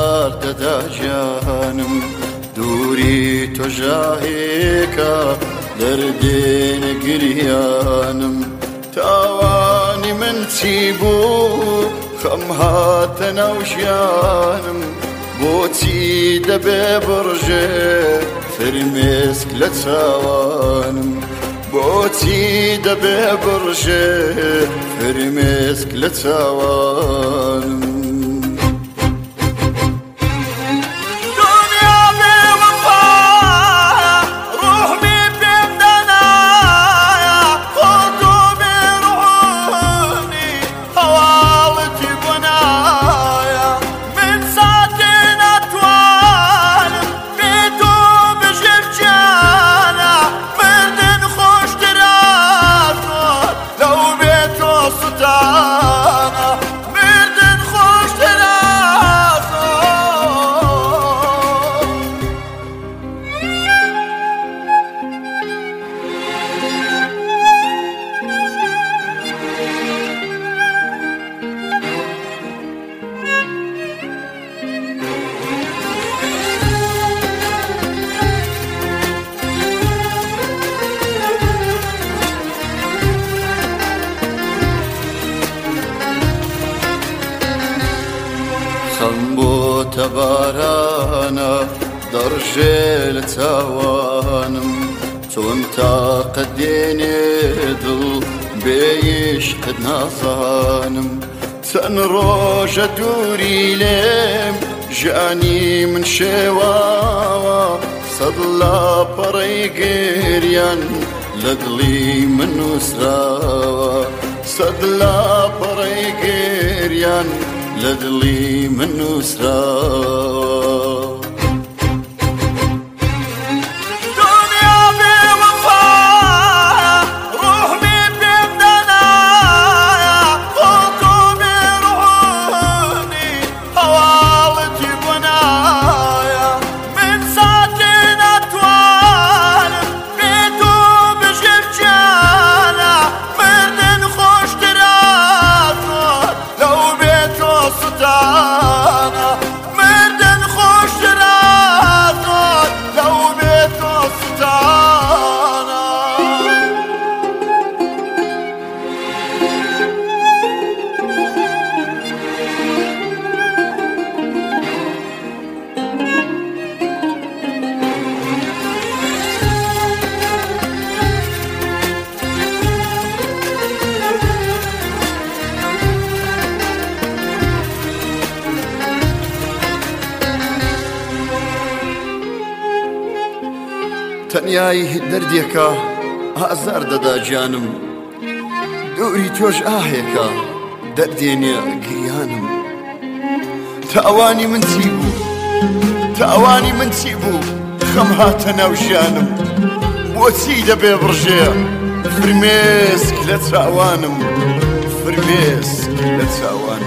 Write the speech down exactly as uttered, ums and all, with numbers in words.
ئازار دەدا گیانم دووری تۆ ژاهێکە دەردێنە گریانم تاوانی من چی بوو خەم هاتە ناو ژیانم بۆچی دەبێ بڕژێ فرمێسک لە چاوانم بۆچی دەبێ بڕژێ فرمێسک لە چاوانم خەم بۆتە بارانە دەڕژێ لە چاوانم چۆن تاقەت دێنێ دڵ بێ عیشقت نازانم چەند ڕۆژە دووری لێم ژیانی من شێواوە سەد لاپەڕەی گریان لە دڵی من نووسراوە سەد لاپەڕەی گریان لە دڵی من نووسراوە تەنیایی دەردێکە ئازار دەدا گیانم دووری تۆش ئاهێکە دەردێنێ گریانم تاوانی من چی بوو تاوانی من چی بوو خەم هاتە ناو ژیانم بۆچی دەبێ بڕژێ فرمێسک لە چاوانم فرمێسک لە چاوانم